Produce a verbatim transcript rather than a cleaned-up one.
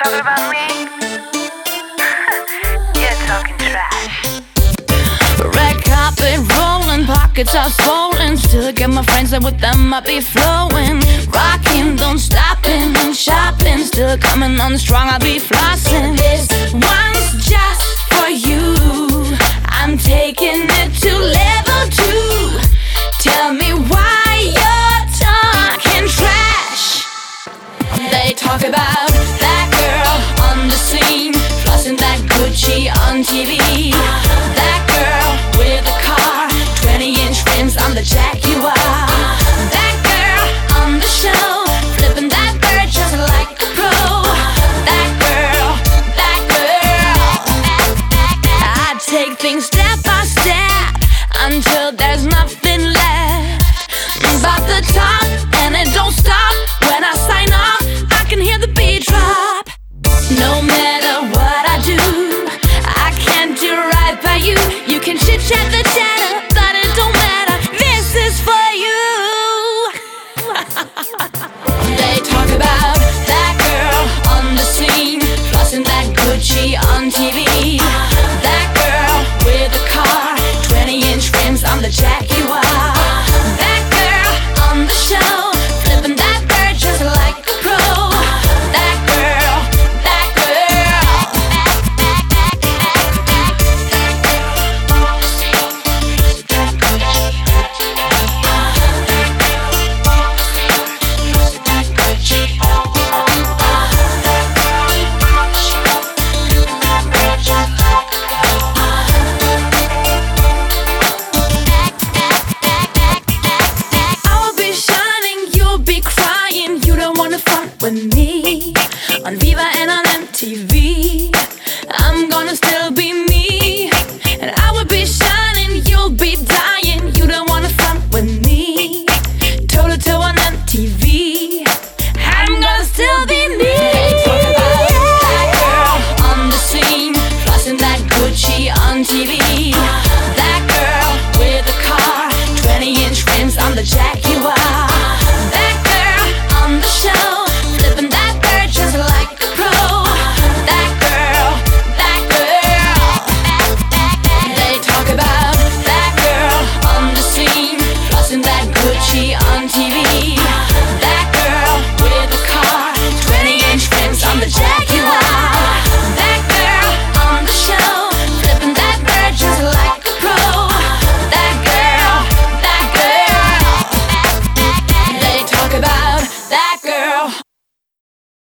talking about me? You're talking trash. Red carpet rolling, pockets are swollen. Still get my friends and with them I be flowing. Rocking, don't stopping, and shopping. Still coming on strong, I be flossing. This one's just for you. I'm taking it to level two. Tell me why you're talking trash. They talk about